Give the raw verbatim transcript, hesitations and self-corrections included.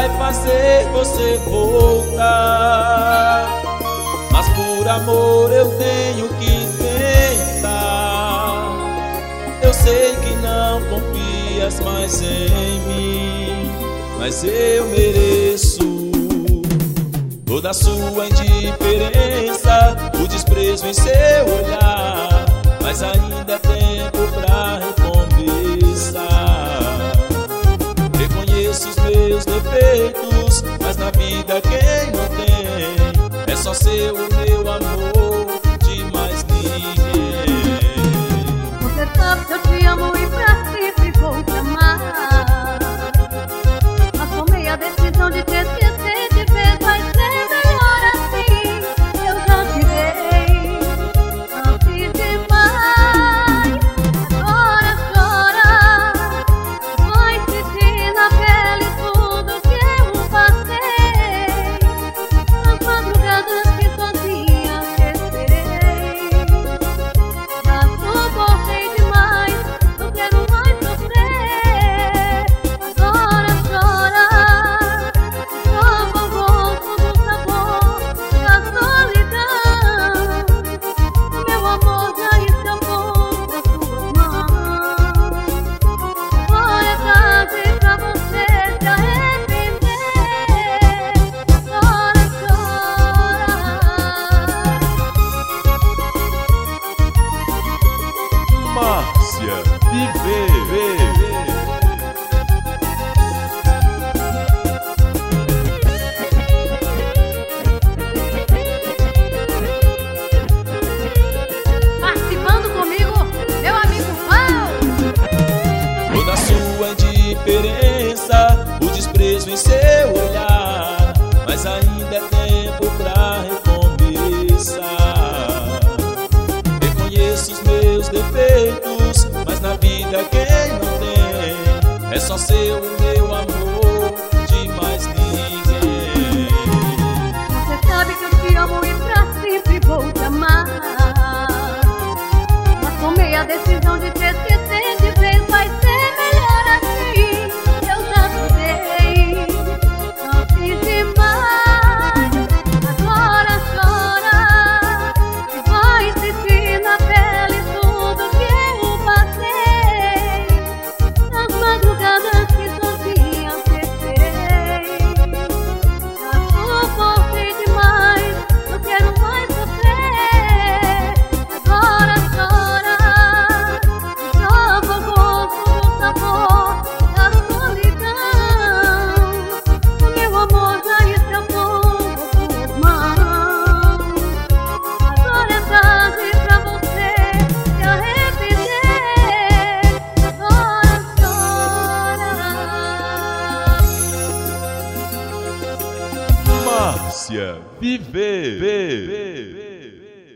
vai fazer você voltar, mas por amor eu tenho que tentar. Eu sei que não confias mais em mim, mas eu mereço toda a sua indiferença, o desprezo em seu olhar, mas ainda é tempo pra recomeçar. Reconheço os meus defeitos, mas na vida quem não tem é só seu o meu amor, de mais ninguém. Você sabe que eu te amo e pra sempre vou te amar, mas tomei a decisão de te esquecer de vez. Vai ser melhor assim, eu já te dei antes demais. Agora chora, vai sentir na pele tudo que eu passei, nas madrugadas que sozinha te esperei. Já suportei demais, não quero mais sofrer. Agora chora, prova o gosto do sabor da solidão. O meu amor já escapou das tuas mãos. Agora é tarde pra você se arrepender. Agora chora. Márcia, viver. Participando comigo, meu amigo Paulo. Toda a sua indiferença, o desprezo em seu olhar, mas ainda é tempo pra recomeçar. Reconheço os meus defeitos, mas na vida quem não tem é só seu o meu amor, de mais ninguém. Você sabe que eu te amo e pra sempre vou te amar, mas tomei a decisão de te esquecer de vez. Vai ser melhor assim, eu já te dei antes demais. Agora chora e vai sentir na pele tudo que eu passei, nas madrugadas que sozinha te esperei. Já suportei demais, não quero mais sofrer. Agora chora, prova o gosto do sabor da solidão. O meu amor já escapou das tuas mãos. Agora é tarde pra você se arrepender. Agora chora. Márcia, viver.